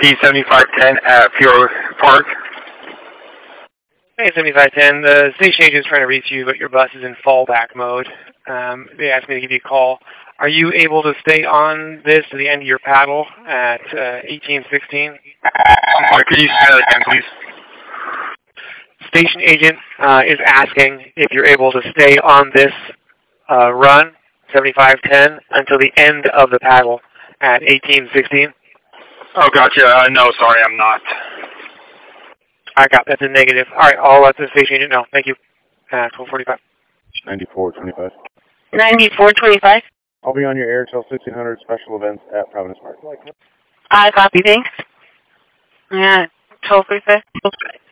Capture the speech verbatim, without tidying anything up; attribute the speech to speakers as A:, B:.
A: T seventy-five ten at Pure Park.
B: Hey, seventy-five ten, the station agent is trying to reach you, but your bus is in fallback mode. Um, they asked me to give you a call. Are you able to stay on this to the end of your paddle at uh, eighteen sixteen?
A: I'm sorry, could you say that again, please?
B: Station agent uh, is asking if you're able to stay on this uh, run, seventy-five ten, until the end of the paddle at eighteen sixteen.
A: Oh, gotcha. Uh, no, sorry, I'm not.
B: I got that's a negative. All right, I'll let the station agent know. Thank you. Uh, twelve forty-five.
C: ninety-four twenty-five.
D: ninety-four twenty-five.
C: I'll be on your air till sixteen hundred special events at Providence Park.
D: I copy, thanks. Yeah, twelve forty-five.